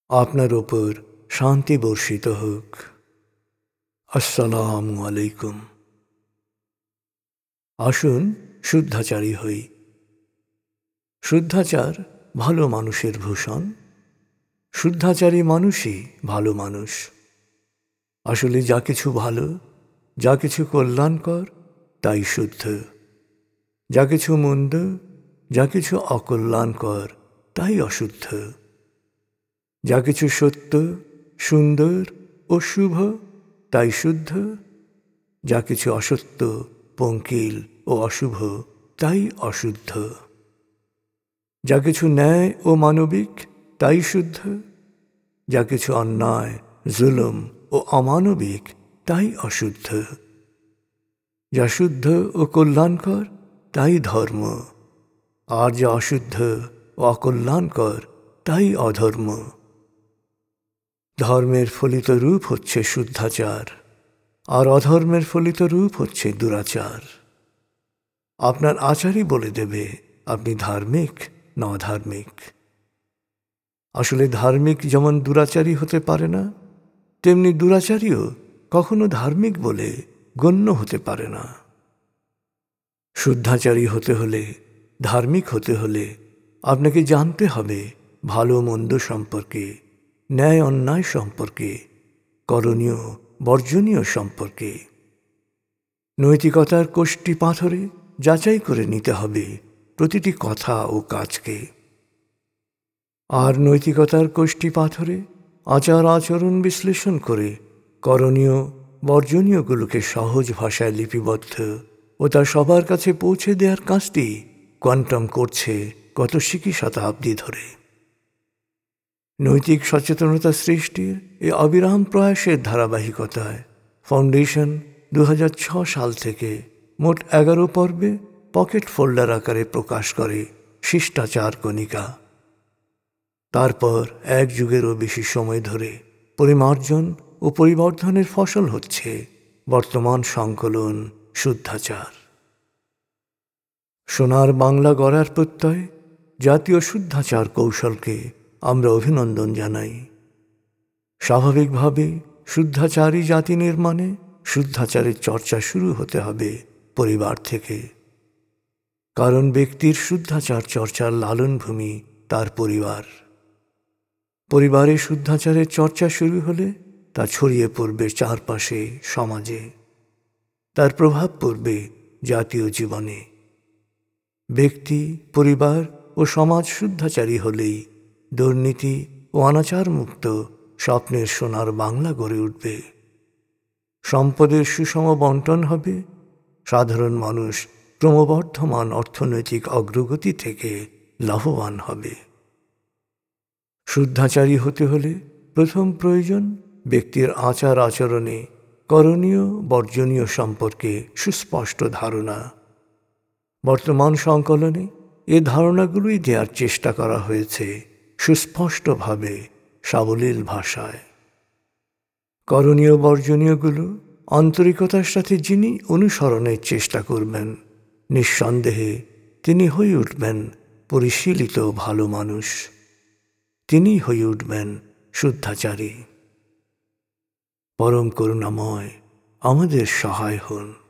আপনার ওপর শান্তি বর্ষিত হোক। আসসালামু আলাইকুম। আসুন শুদ্ধাচারী হই। শুদ্ধাচার ভালো মানুষের ভূষণ। শুদ্ধাচারী মানুষই ভালো মানুষ। আসলে যা কিছু ভালো, যা কিছু কল্যাণকর, তাই শুদ্ধ। যা কিছু মন্দ, যা কিছু অকল্যাণকর, তাই অশুদ্ধ। যা কিছু সত্য, সুন্দর ও শুভ, তাই শুদ্ধ। যা কিছু অসত্য, পঙ্কিল ও অশুভ, তাই অশুদ্ধ। যা কিছু ন্যায় ও মানবিক, তাই শুদ্ধ। যা কিছু অন্যায়, জুলুম ও অমানবিক, তাই অশুদ্ধ। যা শুদ্ধ ও কল্যাণকর, তাই ধর্ম। আর যা অশুদ্ধ ও অকল্যাণকর, তাই অধর্ম। ধর্মের ফলিত রূপ হচ্ছে শুদ্ধাচার, আর অধর্মের ফলিত রূপ হচ্ছে দুরাচার। আপনার আচারই বলে দেবে আপনি ধার্মিক না অধার্মিক। আসলে ধার্মিক যেমন দুরাচারী হতে পারে না, তেমনি দুরাচারীও কখনো ধার্মিক বলে গণ্য হতে পারে না। শুদ্ধাচারী হতে হলে, ধার্মিক হতে হলে আপনাকে জানতে হবে ভালো মন্দ সম্পর্কে, ন্যায় অন্যায় সম্পর্কে, করণীয় বর্জনীয় সম্পর্কে। নৈতিকতার কোষ্ঠী পাথরে যাচাই করে নিতে হবে প্রতিটি কথা ও কাজকে। আর নৈতিকতার কোষ্ঠী পাথরে আচার আচরণ বিশ্লেষণ করে করণীয় বর্জনীয়গুলোকে সহজ ভাষায় লিপিবদ্ধ ও তা সবার কাছে পৌঁছে দেওয়ার কাজটি কোয়ান্টাম করছে গত শতাব্দী ধরে। নৈতিক সচেতনতা সৃষ্টির এই অবিরাম প্রয়াসের ধারাবাহিকতায় ফাউন্ডেশন 2006 সাল থেকে মোট 11 পর্বে পকেট ফোল্ডার আকারে প্রকাশ করে শিষ্টাচার কণিকা। তারপর এক যুগেরও বেশি সময় ধরে পরিমার্জন ও পরিবর্ধনের ফসল হচ্ছে বর্তমান সংকলন শুদ্ধাচার। সোনার বাংলা গড়ার প্রত্যয় জাতীয় শুদ্ধাচার কৌশলকে আমরা অভিনন্দন জানাই। স্বাভাবিকভাবে শুদ্ধাচারী জাতি নির্মাণে শুদ্ধাচারের চর্চা শুরু হতে হবে পরিবার থেকে। কারণ ব্যক্তির শুদ্ধাচার চর্চার লালনভূমি তার পরিবার। পরিবারে শুদ্ধাচারের চর্চা শুরু হলে তা ছড়িয়ে পড়বে চারপাশে, সমাজে। তার প্রভাব পড়বে জাতীয় জীবনে। ব্যক্তি, পরিবার ও সমাজ শুদ্ধাচারী হলেই দুর্নীতি ও অনাচার মুক্ত স্বপ্নের সোনার বাংলা গড়ে উঠবে। সম্পদের সুষম বণ্টন হবে। সাধারণ মানুষ ক্রমবর্ধমান অর্থনৈতিক অগ্রগতি থেকে লাভবান হবে। শুদ্ধাচারী হতে হলে প্রথম প্রয়োজন ব্যক্তির আচার আচরণে করণীয় বর্জনীয় সম্পর্কে সুস্পষ্ট ধারণা। বর্তমান সংকলনে এ ধারণাগুলোই দেওয়ার চেষ্টা করা হয়েছে সুস্পষ্টভাবে, সাবলীল ভাষায়। করণীয় বর্জনীয়গুলো আন্তরিকতার সাথে যিনি অনুসরণের চেষ্টা করবেন, নিঃসন্দেহে তিনি হয়ে উঠবেন পরিশীলিত ভালো মানুষ। তিনি হয়ে উঠবেন শুদ্ধাচারী। পরম করুণাময় আমাদের সহায় হন।